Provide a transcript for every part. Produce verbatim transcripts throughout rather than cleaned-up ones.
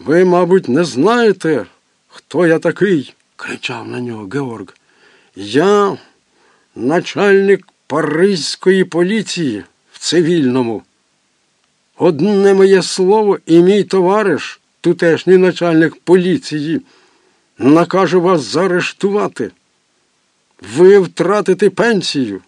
Ви, мабуть, не знаєте, хто я такий? Кричав на нього Георг. Я начальник паризької поліції в цивільному. Одне моє слово і мій товариш, тутешній начальник поліції, накаже вас заарештувати. Ви втратите пенсію.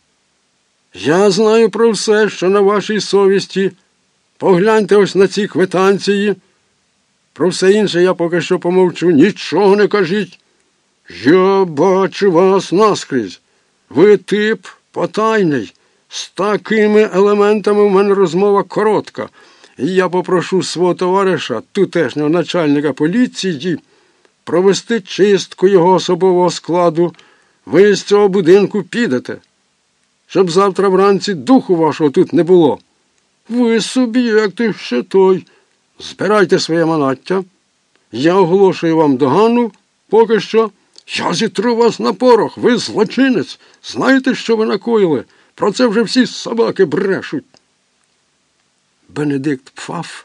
Я знаю про все, що на вашій совісті. Погляньте ось на ці квитанції. Про все інше я поки що помовчу. Нічого не кажіть. Я бачу вас наскрізь. Ви тип потайний. З такими елементами в мене розмова коротка. І я попрошу свого товариша, тутешнього начальника поліції, провести чистку його особового складу. Ви з цього будинку підете, щоб завтра вранці духу вашого тут не було. Ви суб'єкти ще той. Збирайте своє манаття. Я оголошую вам догану. Поки що я зітру вас на порох. Ви злочинець. Знаєте, що ви накоїли? Про це вже всі собаки брешуть. Бенедикт Пфаф,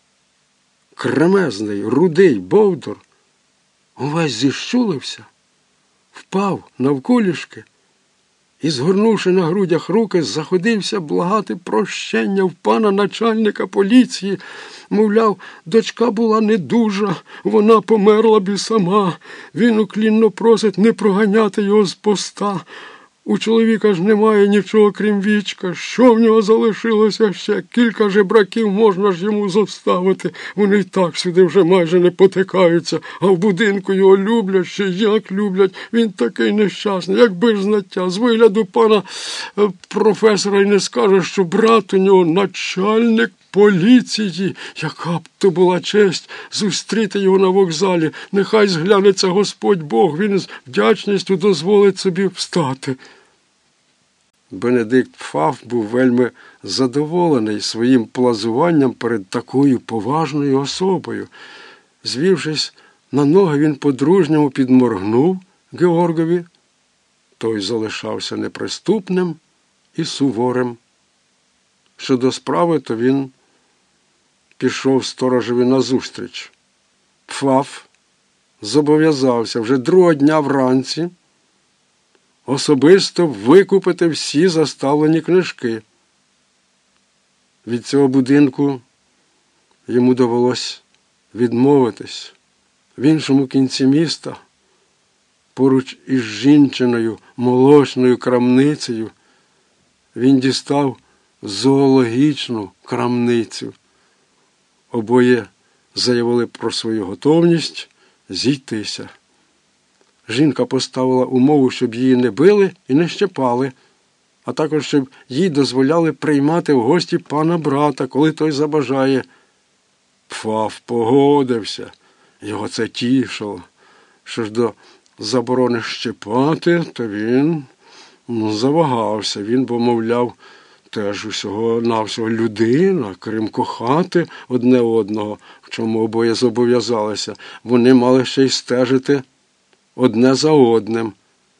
кремезний, рудий бовдур, увесь зіщулився, впав навколішки і, згорнувши на грудях руки, заходився благати прощення в пана начальника поліції. Мовляв, дочка була недужа, вона померла б і сама. Він уклінно просить не проганяти його з поста. У чоловіка ж немає нічого, крім вічка. Що в нього залишилося ще? Кілька жебраків можна ж йому зоставити. Вони й так сюди вже майже не потикаються. А в будинку його люблять, ще як люблять. Він такий нещасний, якби ж знаття. З вигляду пана професора й не скаже, що брат у нього начальник поліції. Яка б то була честь зустріти його на вокзалі. Нехай зглянеться Господь Бог. Він з вдячністю дозволить собі встати. Бенедикт Пфаф був вельми задоволений своїм плазуванням перед такою поважною особою. Звівшись на ноги, він по-дружньому підморгнув Георгові. Той залишався неприступним і суворим. Щодо справи, то він пішов сторожеві назустріч. Пфаф зобов'язався вже другого дня вранці особисто викупити всі заставлені книжки. Від цього будинку йому довелось відмовитись. В іншому кінці міста, поруч із жінчиною молочною крамницею, він дістав зоологічну крамницю. Обоє заявили про свою готовність зійтися. Жінка поставила умову, щоб її не били і не щепали, а також, щоб їй дозволяли приймати в гості пана брата, коли той забажає. Пфаф погодився. Його це тішило. Що ж до заборони щепати, то він ну, завагався. Він, бо, мовляв, теж усього-навсього людина, крім кохати одне одного, в чому обоє зобов'язалися. Вони мали ще й стежити одне за одним.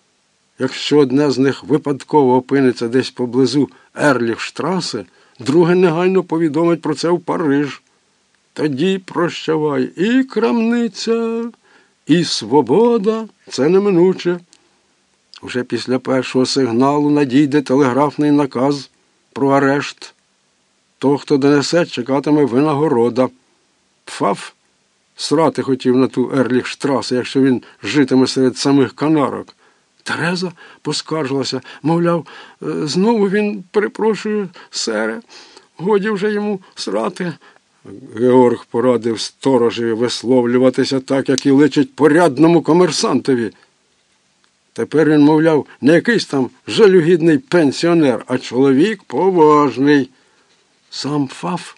Якщо одне з них випадково опиниться десь поблизу Ерліхштраси, друге негайно повідомить про це в Париж. Тоді прощавай і крамниця, і свобода, це неминуче. Уже після першого сигналу надійде телеграфний наказ про арешт. Того, хто донесе, чекатиме винагорода. Пфаф срати хотів на ту Ерліхштрасу, якщо він житиме серед самих канарок. Тереза поскаржилася, мовляв, знову він, перепрошую, сере, годі вже йому срати. Георг порадив сторожеві висловлюватися так, як і личить порядному комерсантові. Тепер він, мовляв, не якийсь там жалюгідний пенсіонер, а чоловік поважний. Сам Пфаф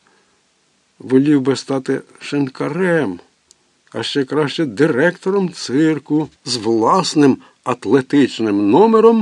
волів би стати шинкарем, а ще краще директором цирку з власним атлетичним номером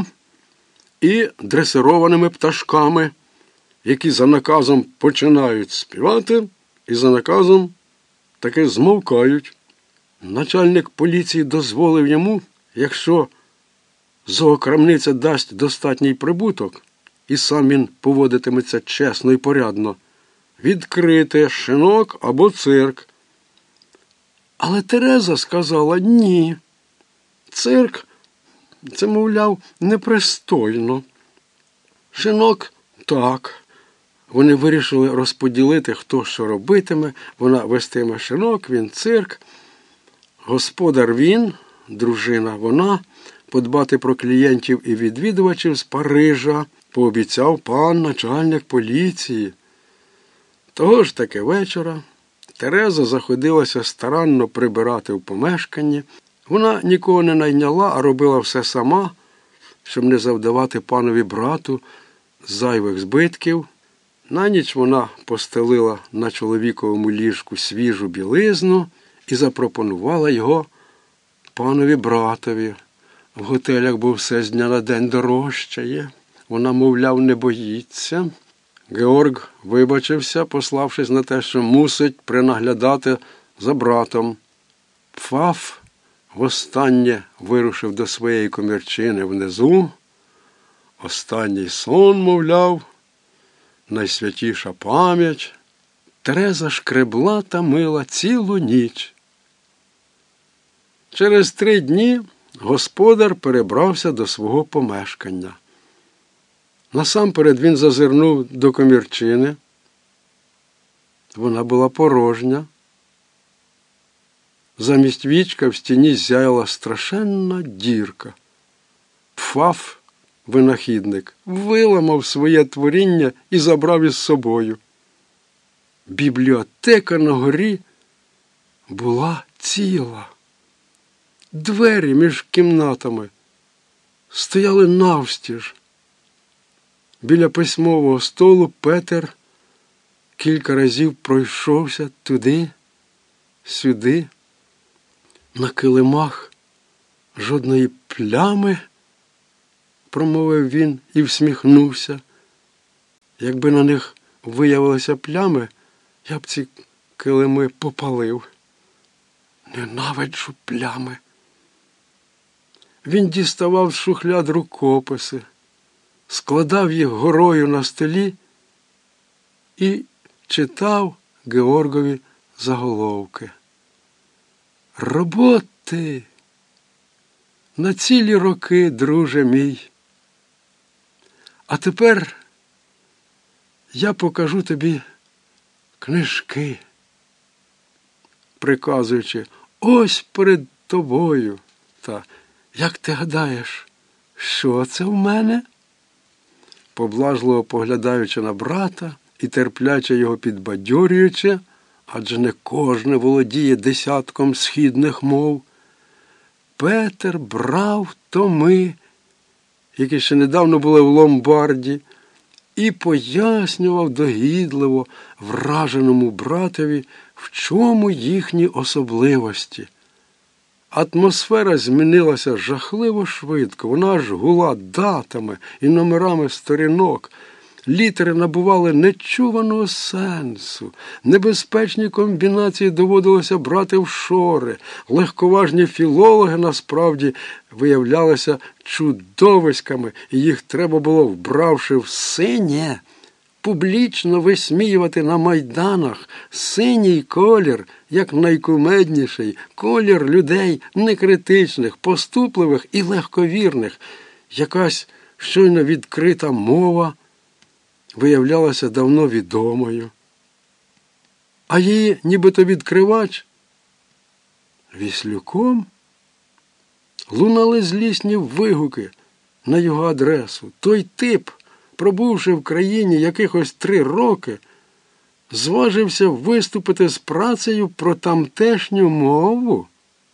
і дресированими пташками, які за наказом починають співати і за наказом таки змовкають. Начальник поліції дозволив йому, якщо зоокрамниця дасть достатній прибуток, і сам він поводитиметься чесно і порядно, відкрити шинок або цирк. Але Тереза сказала ні. Цирк – це, мовляв, непристойно. Шинок – так. Вони вирішили розподілити, хто що робитиме. Вона вестиме шинок, він цирк. Господар він, дружина вона, подбати про клієнтів і відвідувачів з Парижа, пообіцяв пан начальник поліції. Того ж таки вечора Тереза заходилася старанно прибирати в помешканні. Вона нікого не найняла, а робила все сама, щоб не завдавати панові брату зайвих збитків. На ніч вона постелила на чоловіковому ліжку свіжу білизну і запропонувала його панові братові. В готелях бо все з дня на день дорожчає. Вона, мовляв, не боїться. Георг вибачився, пославшись на те, що мусить принаглядати за братом. Пфаф востаннє вирушив до своєї комірчини внизу. Останній сон, мовляв, найсвятіша пам'ять. Тереза шкребла та мила цілу ніч. Через три дні господар перебрався до свого помешкання. Насамперед він зазирнув до комірчини. Вона була порожня. Замість вічка в стіні зяяла страшенна дірка. Пфаф, винахідник, виламав своє творіння і забрав із собою. Бібліотека на горі була ціла. Двері між кімнатами стояли навстіж. Біля письмового столу Петер кілька разів пройшовся туди, сюди. На килимах жодної плями, промовив він і всміхнувся. Якби на них виявилися плями, я б ці килими попалив. Ненавиджу плями. Він діставав з шухляд рукописи, складав їх горою на столі і читав Георгові заголовки. Роботи! На цілі роки, друже мій. А тепер я покажу тобі книжки, приказуючи, ось перед тобою. Та, як ти гадаєш, що це в мене? Поблажливо поглядаючи на брата і терпляче його підбадьорюючи, адже не кожне володіє десятком східних мов, Петер брав томи, які ще недавно були в ломбарді, і пояснював догідливо враженому братові, в чому їхні особливості. Атмосфера змінилася жахливо швидко, вона аж гула датами і номерами сторінок. Літери набували нечуваного сенсу, небезпечні комбінації доводилося брати в шори, легковажні філологи насправді виявлялися чудовиськами, і їх треба було, вбравши в синє, публічно висміювати на майданах. Синій колір, як найкумедніший, колір людей некритичних, поступливих і легковірних. Якась щойно відкрита мова виявлялася давно відомою. А її нібито відкривач Віслюком лунали злісні вигуки на його адресу. Той тип, пробувши в країні якихось три роки, зважився виступити з працею про тамтешню мову.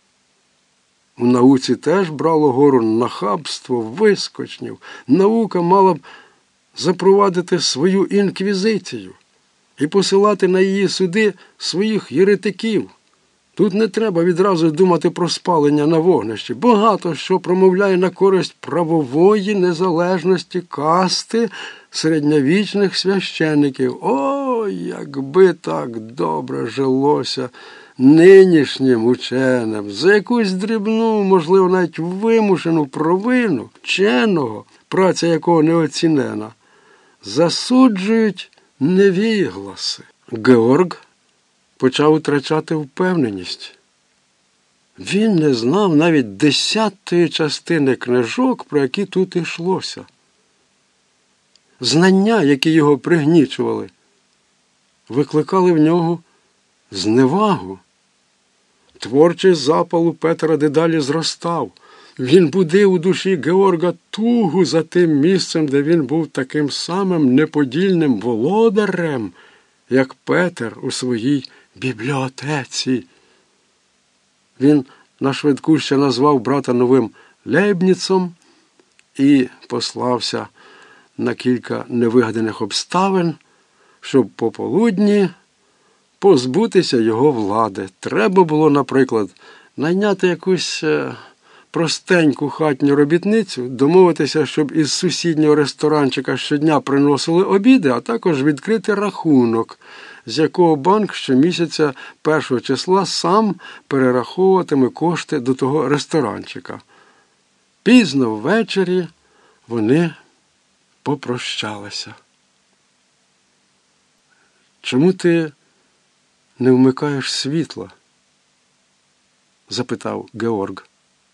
У науці теж брало гору нахабство, вискочнів. Наука мала б запровадити свою інквізицію і посилати на її суди своїх єретиків. Тут не треба відразу думати про спалення на вогнищі. Багато що промовляє на користь правової незалежності касти середньовічних священників. О, якби так добре жилося нинішнім ученим, за якусь дрібну, можливо, навіть вимушену провину вченого, праця якого не оцінена, засуджують невігласи. Георг почав втрачати впевненість. Він не знав навіть десятої частини книжок, про які тут йшлося. Знання, які його пригнічували, викликали в нього зневагу. Творчий запал у Петра дедалі зростав. Він будив у душі Георга тугу за тим місцем, де він був таким самим неподільним володарем, як Петер у своїй бібліотеці. Він нашвидку ще назвав брата новим Лейбніцом і послався на кілька невигаданих обставин, щоб пополудні позбутися його влади. Треба було, наприклад, найняти якусь простеньку хатню робітницю, домовитися, щоб із сусіднього ресторанчика щодня приносили обіди, а також відкрити рахунок, з якого банк щомісяця першого числа сам перераховуватиме кошти до того ресторанчика. Пізно ввечері вони попрощалися. «Чому ти не вмикаєш світла?» – запитав Георг.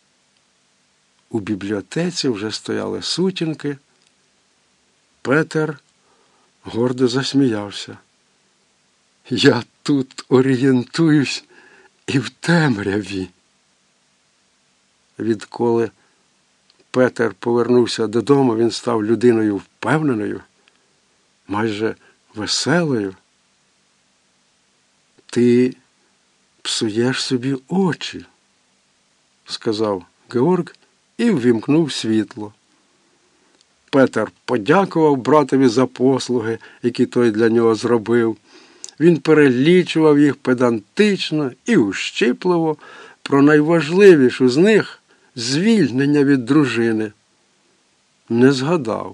У бібліотеці вже стояли сутінки. Петер гордо засміявся. «Я тут орієнтуюсь і в темряві». Відколи Петер повернувся додому, він став людиною впевненою, майже веселою. «Ти псуєш собі очі», – сказав Георг і ввімкнув світло. Петер подякував братові за послуги, які той для нього зробив. Він перелічував їх педантично і ущипливо, про найважливішу з них – звільнення від дружини. Не згадав.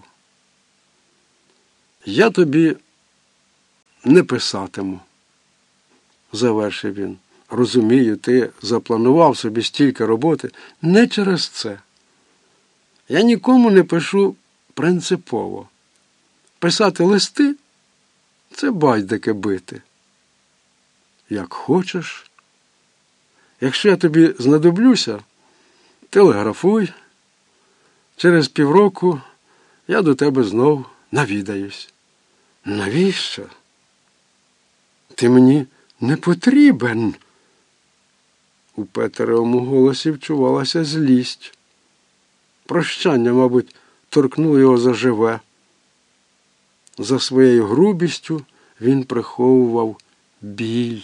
«Я тобі не писатиму», – завершив він. «Розумію, ти запланував собі стільки роботи. Не через це. Я нікому не пишу принципово. Писати листи – це байдики бити. Як хочеш. Якщо я тобі знадоблюся, телеграфуй. Через півроку я до тебе знов навідаюсь». «Навіщо? Ти мені не потрібен». У Петеровому голосі вчувалася злість. Прощання, мабуть, торкнуло його заживе. За своєю грубістю він приховував біль.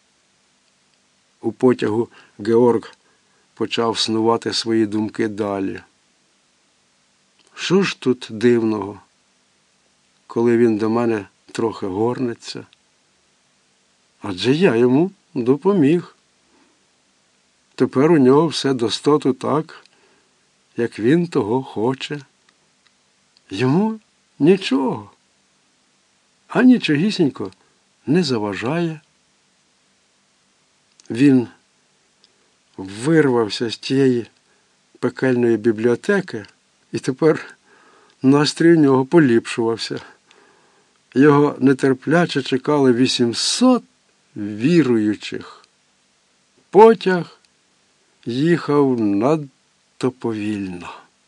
У потягу Георг почав снувати свої думки далі. Що ж тут дивного, коли він до мене трохи горниться? Адже я йому допоміг. Тепер у нього все достоту так, як він того хоче. Йому нічого, а нічогісінько не заважає. Він вирвався з тієї пекельної бібліотеки, і тепер настрій у нього поліпшувався. Його нетерпляче чекали вісімсот віруючих. Потяг їхав надто повільно.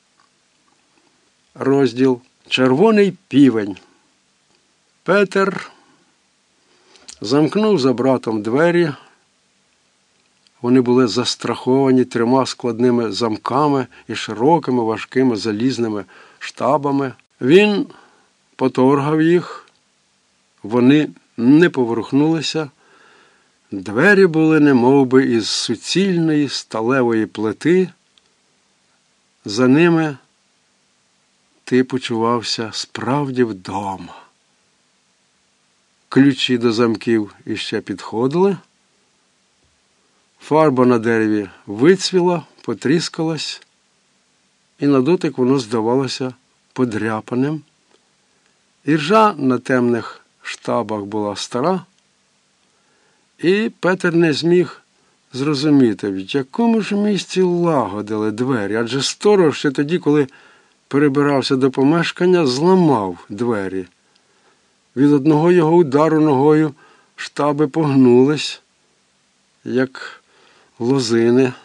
Розділ «Червоний півень». Петер замкнув за братом двері. Вони були застраховані трьома складними замками і широкими важкими залізними штабами. Він поторгав їх. Вони не поворухнулися. Двері були немовби із суцільної сталевої плити. За ними ти почувався справді вдома. Ключі до замків іще підходили. Фарба на дереві вицвіла, потріскалась, і на дотик воно здавалося подряпаним. Іржа на темних штабах була стара, і Петер не зміг зрозуміти, в якому ж місці лагодили двері, адже сторож ще тоді, коли перебирався до помешкання, зламав двері. Від одного його удару ногою штаби погнулись, як лозини.